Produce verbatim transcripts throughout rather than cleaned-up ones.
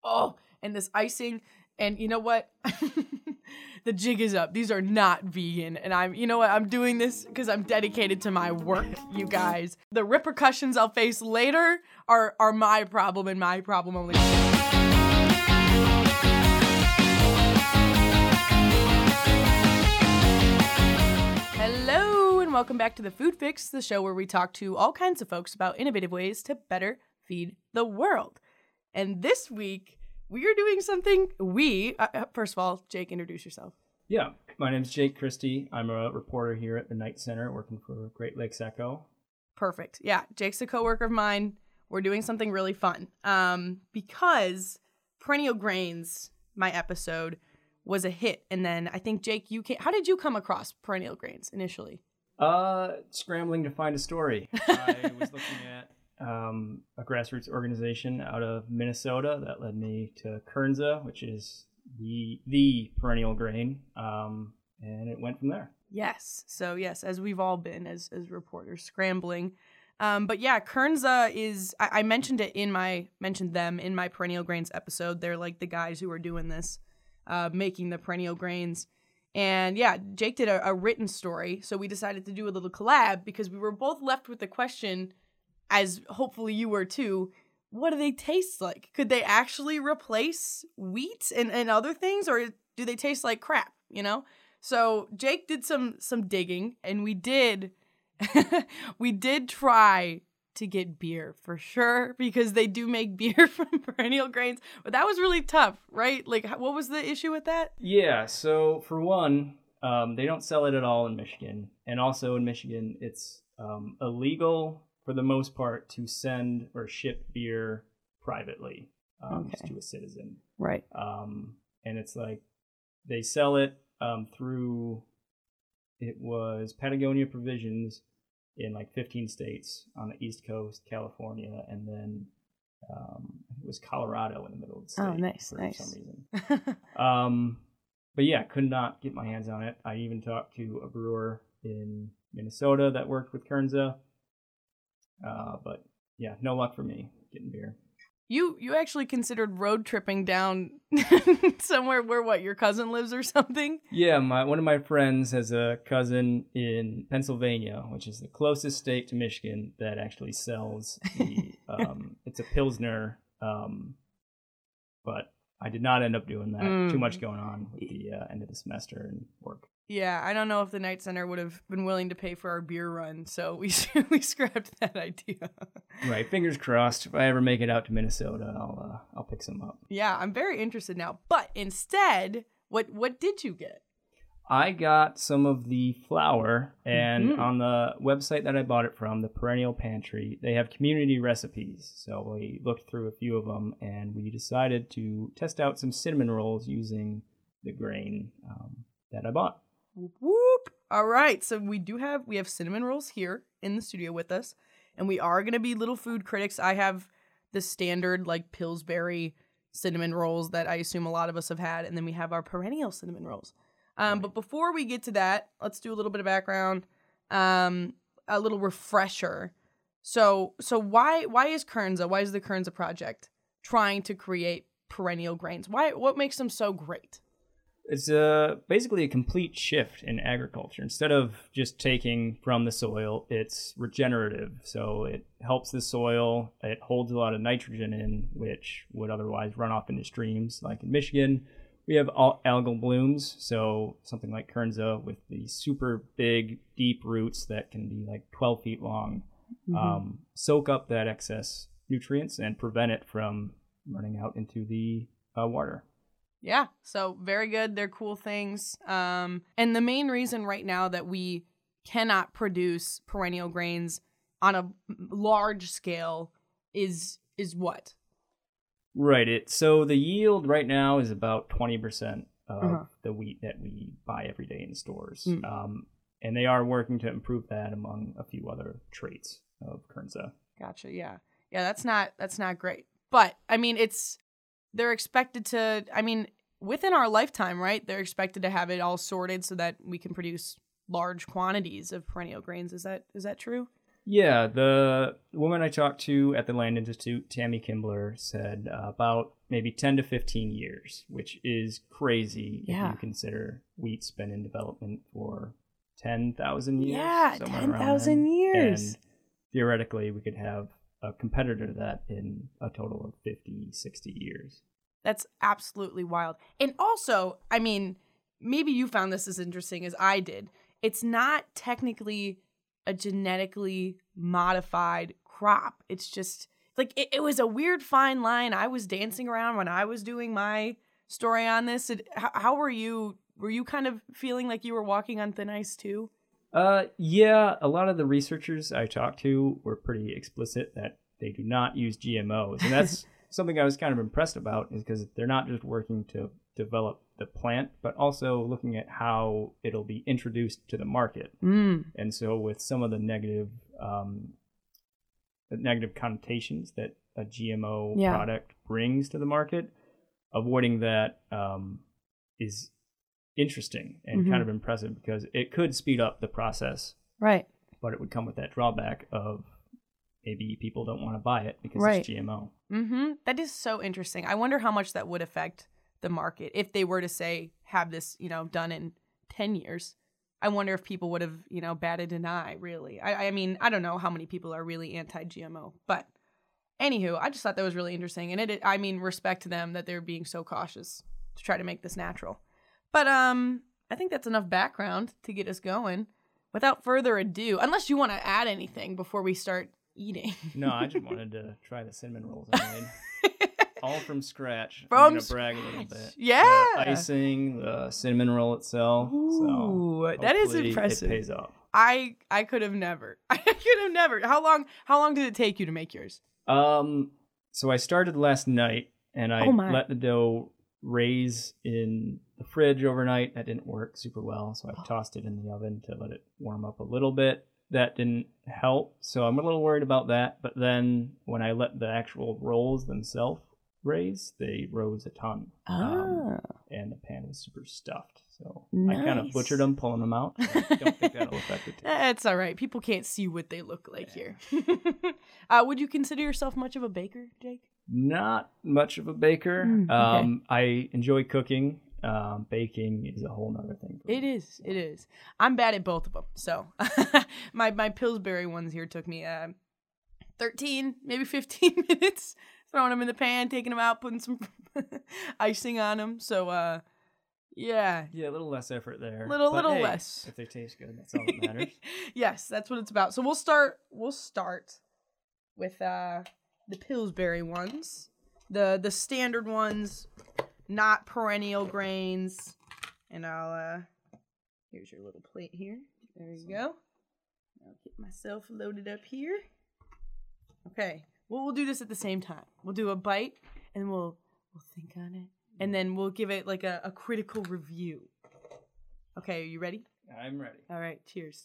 oh, and this icing. And you know what? The jig is up. These are not vegan. And I'm, you know what? I'm doing this because I'm dedicated to my work, you guys. The repercussions I'll face later are, are my problem and my problem only. Hello, and welcome back to The Food Fix, the show where we talk to all kinds of folks about innovative ways to better feed the world. And this week, we are doing something we, uh, first of all, Jake, introduce yourself. Yeah, my name's Jake Christie. I'm a reporter here at the Knight Center working for Great Lakes Echo. Perfect. Yeah, Jake's a coworker of mine. We're doing something really fun um, because Perennial Grains, my episode, was a hit. And then I think, Jake, you came, how did you come across Perennial Grains initially? Uh, scrambling to find a story. I was looking at Um, a grassroots organization out of Minnesota that led me to Kernza, which is the the perennial grain, um, and it went from there. Yes. So yes, as we've all been as as reporters scrambling. Um, but yeah, Kernza is, I, I mentioned it in my, mentioned them in my Perennial Grains episode. They're like the guys who are doing this, uh, making the perennial grains. And yeah, Jake did a, a written story. So we decided to do a little collab because we were both left with the question, as hopefully you were too, what do they taste like? Could they actually replace wheat and, and other things, or do they taste like crap, you know? So Jake did some some digging, and we did we did try to get beer for sure, because they do make beer from perennial grains, but that was really tough, right? Like, what was the issue with that? Yeah, so for one, um, they don't sell it at all in Michigan, and also in Michigan, it's um, illegal for the most part, to send or ship beer privately um, okay. to a citizen. Right. Um, and it's like they sell it um, through, it was Patagonia Provisions in like fifteen states on the East Coast, California, and then um, it was Colorado in the middle of the state. Oh, nice, for nice. some reason. um, but yeah, could not get my hands on it. I even talked to a brewer in Minnesota that worked with Kernza. Uh, but yeah, no luck for me getting beer. You you actually considered road tripping down somewhere where, what, your cousin lives or something? Yeah, my one of my friends has a cousin in Pennsylvania, which is the closest state to Michigan that actually sells the, um, it's a Pilsner, um, but I did not end up doing that. Mm. Too much going on with the uh, end of the semester and work. Yeah, I don't know if the Knight Center would have been willing to pay for our beer run, so we we scrapped that idea. Right, fingers crossed. If I ever make it out to Minnesota, I'll uh, I'll pick some up. Yeah, I'm very interested now. But instead, what what did you get? I got some of the flour, and Mm-hmm. on the website that I bought it from, the Perennial Pantry, they have community recipes. So we looked through a few of them, and we decided to test out some cinnamon rolls using the grain um, that I bought. Whoop, whoop. All right, so we do have we have cinnamon rolls here in the studio with us, and we are going to be little food critics. I have the standard like Pillsbury cinnamon rolls that I assume a lot of us have had, and then we have our perennial cinnamon rolls. Um, Right. But before we get to that, let's do a little bit of background, um, a little refresher. So so why why is Kernza, why is the Kernza Project trying to create perennial grains? Why what makes them so great? It's uh, basically a complete shift in agriculture. Instead of just taking from the soil, it's regenerative. So it helps the soil. It holds a lot of nitrogen in, which would otherwise run off into streams. Like in Michigan, we have al- algal blooms. So something like Kernza with the super big, deep roots that can be like twelve feet long, Mm-hmm. um, soak up that excess nutrients and prevent it from running out into the uh, water. Yeah, so very good. They're cool things. Um, and the main reason right now that we cannot produce perennial grains on a large scale is is what? Right. It so the yield right now is about twenty percent of Uh-huh. the wheat that we buy every day in stores. Mm. Um, and they are working to improve that among a few other traits of Kernza. Gotcha. Yeah. Yeah, that's not that's not great. But I mean, it's they're expected to, I mean, within our lifetime, right? They're expected to have it all sorted so that we can produce large quantities of perennial grains. Is that is that true? Yeah, the woman I talked to at the Land Institute, Tammy Kimbler, said uh, about maybe ten to fifteen years, which is crazy Yeah. if you consider wheat's been in development for ten thousand years. Yeah, somewhere ten around thousand then. years. And theoretically, we could have a competitor to that in a total of fifty, sixty years. That's absolutely wild. And also, I mean, maybe you found this as interesting as I did. It's not technically a genetically modified crop. It's just like it, it was a weird fine line I was dancing around when I was doing my story on this. It, how, how were you? Were you kind of feeling like you were walking on thin ice too? Uh, yeah, a lot of the researchers I talked to were pretty explicit that they do not use G M Os. And that's something I was kind of impressed about, is because they're not just working to develop the plant, but also looking at how it'll be introduced to the market. Mm. And so with some of the negative, um, the negative connotations that a G M O Yeah. product brings to the market, avoiding that um, is interesting and Mhm. kind of impressive, because it could speed up the process, Right. but it would come with that drawback of maybe people don't want to buy it because Right. it's G M O. Mm-hmm. That is so interesting. I wonder how much that would affect the market if they were to say have this, you know, done in ten years. I wonder if people would have, you know, batted an eye. Really, I, I mean, I don't know how many people are really anti-G M O, but anywho, I just thought that was really interesting, and it. I mean, respect to them that they're being so cautious to try to make this natural. But um, I think that's enough background to get us going. Without further ado, unless you want to add anything before we start eating. No, I just wanted to try the cinnamon rolls I made. All from scratch. From I'm going to brag a little bit. Yeah. The icing, the cinnamon roll itself. Ooh, so that is hopefully impressive. It pays off. I I could have never. I could have never. How long how long did it take you to make yours? Um, so I started last night, and I Oh my. let the dough raise in the fridge overnight. That didn't work super well, so I Oh. tossed it in the oven to let it warm up a little bit. That didn't help, so I'm a little worried about that. But then when I let the actual rolls themselves raise, they rose a ton. Um, Ah. and the pan was super stuffed. So I kind of Nice. butchered them, pulling them out. I don't think that'll affect it. That's all right. People can't see what they look like here. uh, would you consider yourself much of a baker, Jake? Not much of a baker. Mm, okay. um, I enjoy cooking. Um, baking is a whole nother thing. For It me. is. It is. I'm bad at both of them. So my my Pillsbury ones here took me uh, thirteen, maybe fifteen minutes throwing them in the pan, taking them out, putting some icing on them. So uh, yeah, Yeah, a little less effort there. Little- but little hey, less. If they taste good, that's all that matters. Yes, that's what it's about. So we'll start. We'll start with uh, the Pillsbury ones, the the standard ones, not perennial grains. And I'll uh, here's your little plate here. There you go. I'll get myself loaded up here. Okay. Well, we'll do this at the same time. We'll do a bite, and we'll we'll think on it, and then we'll give it like a, a critical review. Okay, are you ready? I'm ready. All right, cheers.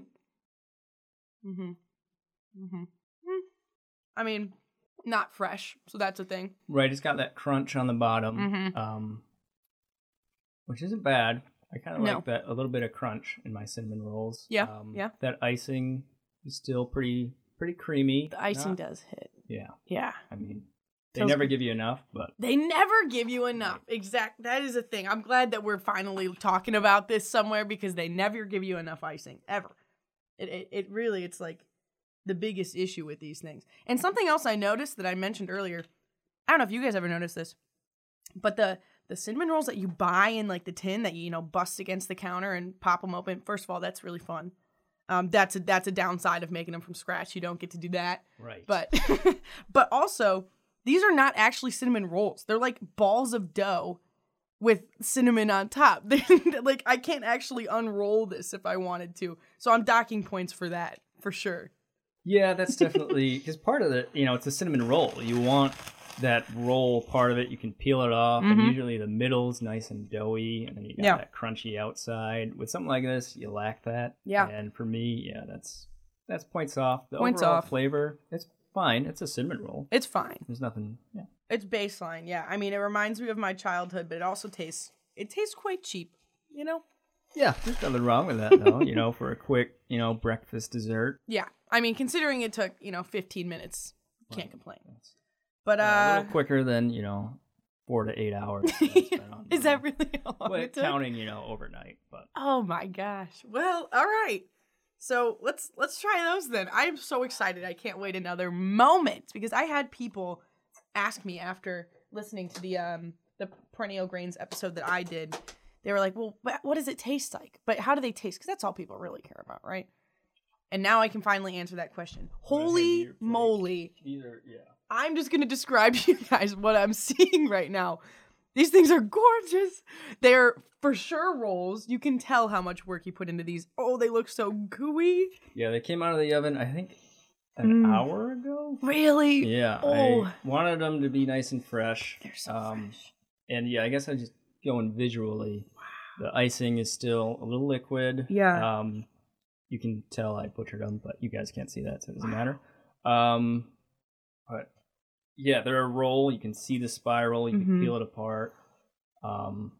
mhm. Mhm. I mean, not fresh, so that's a thing. Right, it's got that crunch on the bottom, Mhm. um, which isn't bad. I kind of No. like that, a little bit of crunch in my cinnamon rolls. Yeah, um, yeah. That icing is still pretty pretty creamy. The icing Not- does hit. Yeah, Yeah. I mean, they Feels never good. give you enough, but They never give you enough. Exact. That is a thing. I'm glad that we're finally talking about this somewhere because they never give you enough icing ever. It it, it really it's like the biggest issue with these things. And something else I noticed that I mentioned earlier. I don't know if you guys ever noticed this, but the the cinnamon rolls that you buy in like the tin that you, you know bust against the counter and pop them open. First of all, that's really fun. Um, that's a that's a downside of making them from scratch. You don't get to do that. right. But but also, these are not actually cinnamon rolls. They're like balls of dough with cinnamon on top. They're- like I can't actually unroll this if I wanted to. So I'm docking points for that, for sure. Yeah, that's definitely because part of the, you know, it's a cinnamon roll. You want that roll part of it. You can peel it off, Mhm. and usually the middle's nice and doughy, and then you got Yeah. that crunchy outside. With something like this, you lack that. Yeah. And for me, yeah, that's that's points off. The Points overall off. flavor, it's fine. It's a cinnamon roll. It's fine. There's nothing. Yeah. It's baseline, yeah. I mean, it reminds me of my childhood, but it also tastes it tastes quite cheap, you know? Yeah, there's nothing wrong with that, though, you know, for a quick, you know, breakfast dessert. Yeah. I mean, considering it took, you know, fifteen minutes, can't complain. But, uh... uh a little quicker than, you know, four to eight hours. On, Is that really how long well, it took? counting, you know, overnight, but... Oh, my gosh. Well, all right. So let's let's try those then. I'm so excited. I can't wait another moment because I had people ask me after listening to the um the Perennial Grains episode that I did. They were like, "Well, what does it taste like? But how do they taste? Because that's all people really care about, right?" And now I can finally answer that question. Holy moly! Either, yeah. I'm just gonna describe to you guys what I'm seeing right now. These things are gorgeous. They're for sure rolls. You can tell how much work you put into these. Oh, they look so gooey. Yeah, they came out of the oven, I think, an mm. hour ago. Really? Yeah. Oh. I wanted them to be nice and fresh. They're so um, fresh. And yeah, I guess I just going visually. Wow. The icing is still a little liquid. Yeah. Um, you can tell I butchered them, but you guys can't see that, so it doesn't wow. matter. Um, but yeah, they're a roll. You can see the spiral. You mm-hmm. can peel it apart. Um,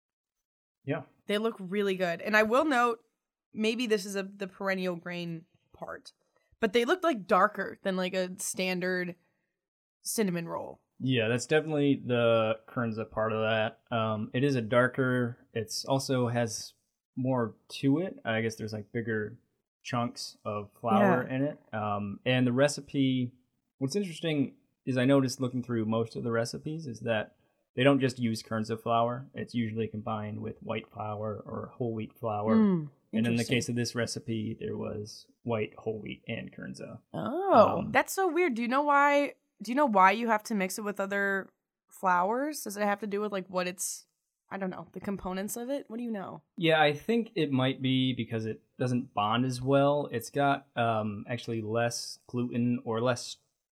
yeah. They look really good. And I will note, maybe this is a the perennial grain part, but they look like darker than like a standard cinnamon roll. Yeah, that's definitely the Kernza part of that. Um, it is a darker, it's also has more to it. I guess there's like bigger chunks of flour yeah. in it. Um, and the recipe, what's interesting is I noticed looking through most of the recipes is that they don't just use Kernza flour. It's usually combined with white flour or whole wheat flour. Mm, and in the case of this recipe, there was white, whole wheat, and Kernza. Oh, um, that's so weird. Do you know why? Do you know why you have to mix it with other flours? Does it have to do with like what it's, I don't know, the components of it? What do you know? Yeah, I think it might be because it doesn't bond as well. It's got um, actually less gluten or less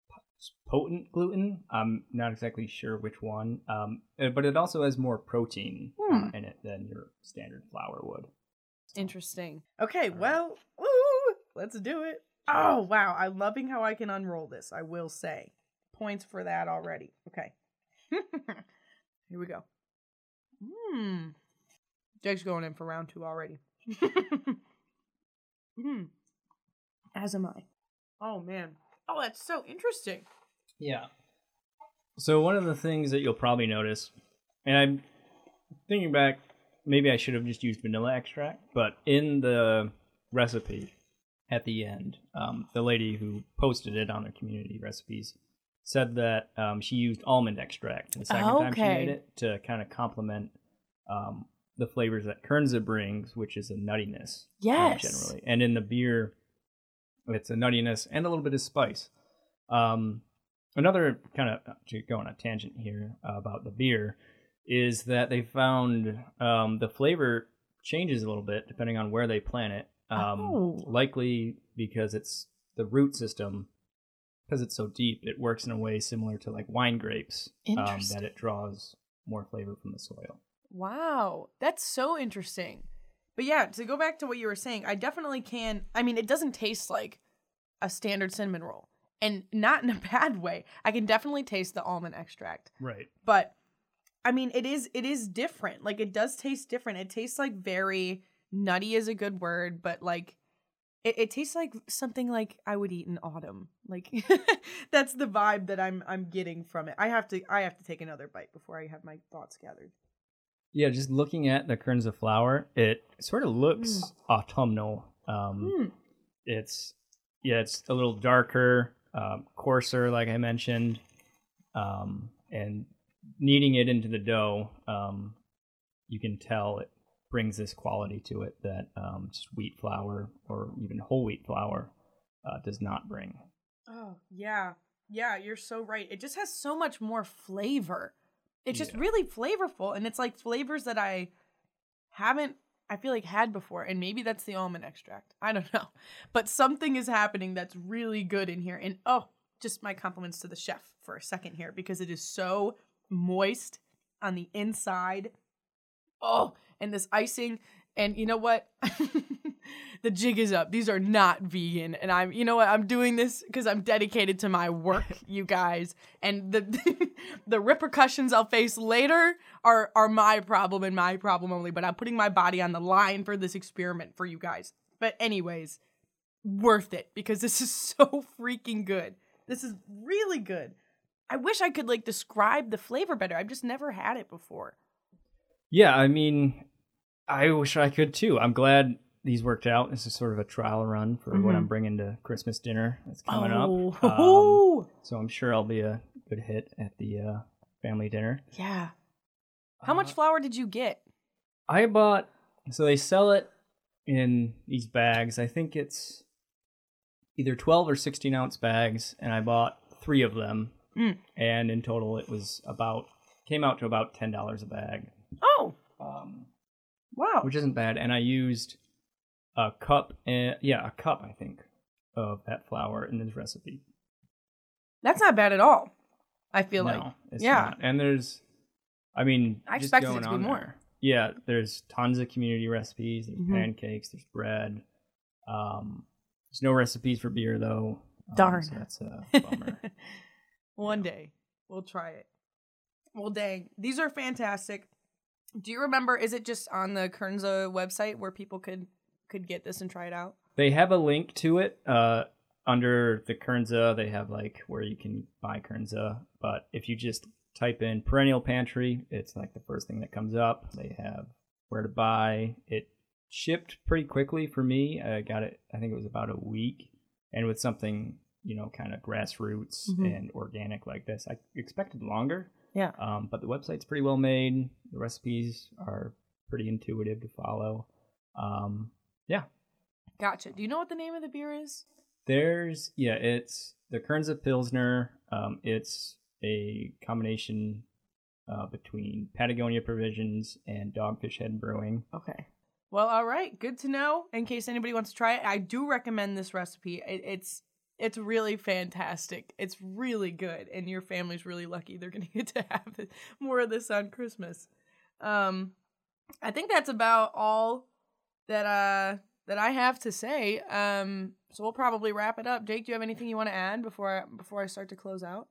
potent gluten. I'm not exactly sure which one, um, but it also has more protein hmm. uh, in it than your standard flour would. So. Interesting. Okay, right. well, woo, let's do it. Oh, wow. I'm loving how I can unroll this, I will say. Points for that already. Okay. Here we go. Hmm. Jake's going in for round two already. Hmm. As am I. Oh, man. Oh, that's so interesting. Yeah. So one of the things that you'll probably notice, and I'm thinking back, maybe I should have just used vanilla extract, but in the recipe at the end, um, the lady who posted it on their community recipes said that um, she used almond extract the second okay. time she made it to kind of complement um, the flavors that Kernza brings, which is a nuttiness. Yes. Um, generally. And in the beer, it's a nuttiness and a little bit of spice. Um, another kind of, to go on a tangent here uh, about the beer, is that they found um, the flavor changes a little bit depending on where they plant it. Um, oh. Likely because it's the root system, because it's so deep, it works in a way similar to like wine grapes, um, that it draws more flavor from the soil. Wow, that's so interesting. But yeah, to go back to what you were saying, I definitely can. I mean, it doesn't taste like a standard cinnamon roll, and not in a bad way. I can definitely taste the almond extract. Right. But I mean, it is it is different. Like, it does taste different. It tastes like very nutty is a good word, but like it, it tastes like something like I would eat in autumn. Like that's the vibe that I'm I'm getting from it. I have to I have to take another bite before I have my thoughts gathered. Yeah, just looking at the Kernza flour, it sort of looks mm. autumnal. Um, mm. It's yeah, it's a little darker, um, coarser, like I mentioned, um, and kneading it into the dough, um, you can tell it brings this quality to it that um, just wheat flour or even whole wheat flour uh, does not bring. Oh yeah, yeah, you're so right. It just has so much more flavor. It's just yeah. really flavorful, and it's like flavors that I haven't, I feel like, had before, and maybe that's the almond extract. I don't know. But something is happening that's really good in here, and oh, just my compliments to the chef for a second here, because it is so moist on the inside. Oh, and this icing, and you know what? the jig is up. These are not vegan. And I'm, you know what? I'm doing this because I'm dedicated to my work, you guys. And the the repercussions I'll face later are, are my problem and my problem only. But I'm putting my body on the line for this experiment for you guys. But anyways, worth it because this is so freaking good. This is really good. I wish I could like describe the flavor better. I've just never had it before. Yeah, I mean, I wish I could too. I'm glad these worked out. This is sort of a trial run for mm-hmm. what I'm bringing to Christmas dinner that's coming oh. up. Um, so I'm sure I'll be a good hit at the uh, family dinner. Yeah. How uh, much flour did you get? I bought, so they sell it in these bags. I think it's either twelve or sixteen ounce bags, and I bought three of them. Mm. And in total, it was about, came out to about ten dollars a bag. Oh. Um, wow. Which isn't bad. And I used a cup, and yeah, a cup, I think, of that flour in this recipe. That's not bad at all, I feel no, like. It's yeah. Not. And there's, I mean, I just expected going it to be on more. There, yeah, there's tons of community recipes. There's mm-hmm. pancakes, there's bread. Um, there's no recipes for beer, though. Um, Darn. So that's a bummer. One day, we'll try it. Well, dang. These are fantastic. Do you remember, is it just on the Kernza website where people could could get this and try it out? They have a link to it. Uh, under the Kernza, they have like where you can buy Kernza. But if you just type in Perennial Pantry, it's like the first thing that comes up. They have where to buy. It shipped pretty quickly for me. I got it, I think it was about a week. And with something, you know, kind of grassroots mm-hmm. and organic like this, I expected longer. Yeah. Um, but the website's pretty well made. The recipes are pretty intuitive to follow. Um, yeah. Gotcha. Do you know what the name of the beer is? There's, yeah, it's the Kernza Pilsner. Um, it's a combination uh, between Patagonia Provisions and Dogfish Head Brewing. Okay. Well, all right. Good to know in case anybody wants to try it. I do recommend this recipe. It, it's It's really fantastic. It's really good, and your family's really lucky they're going to get to have it, more of this on Christmas. Um, I think that's about all that uh that I have to say. Um, so we'll probably wrap it up. Jake, do you have anything you want to add before I, before I start to close out?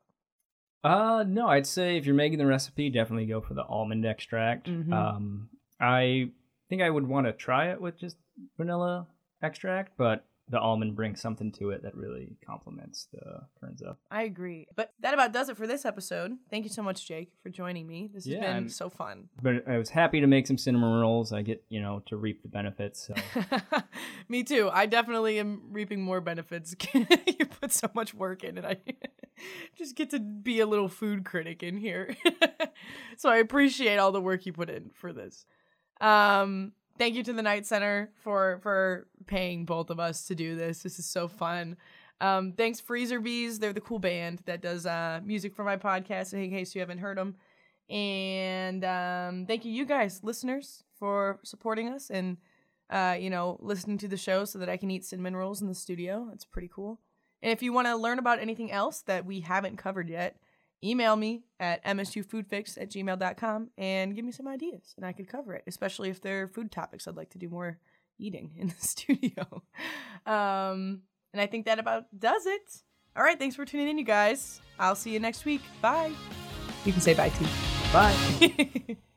Uh, no, I'd say if you're making the recipe, definitely go for the almond extract. Mm-hmm. Um, I think I would want to try it with just vanilla extract, but the almond brings something to it that really complements the Kernza. I agree. But that about does it for this episode. Thank you so much, Jake, for joining me. This has yeah, been I'm, so fun. But I was happy to make some cinnamon rolls. I get, you know, to reap the benefits. So. Me too. I definitely am reaping more benefits. You put so much work in, and I just get to be a little food critic in here. So I appreciate all the work you put in for this. Um... Thank you to the Night Center for, for paying both of us to do this. This is so fun. Um, thanks, Freezer Bees. They're the cool band that does uh, music for my podcast, in case you haven't heard them. And um, thank you, you guys, listeners, for supporting us and, uh, you know, listening to the show so that I can eat cinnamon rolls in the studio. That's pretty cool. And if you want to learn about anything else that we haven't covered yet, email me at m s two food fix at gmail dot com and give me some ideas, and I could cover it, especially if they're food topics. I'd like to do more eating in the studio. Um, and I think that about does it. All right, thanks for tuning in, you guys. I'll see you next week. Bye. You can say bye, too. Bye.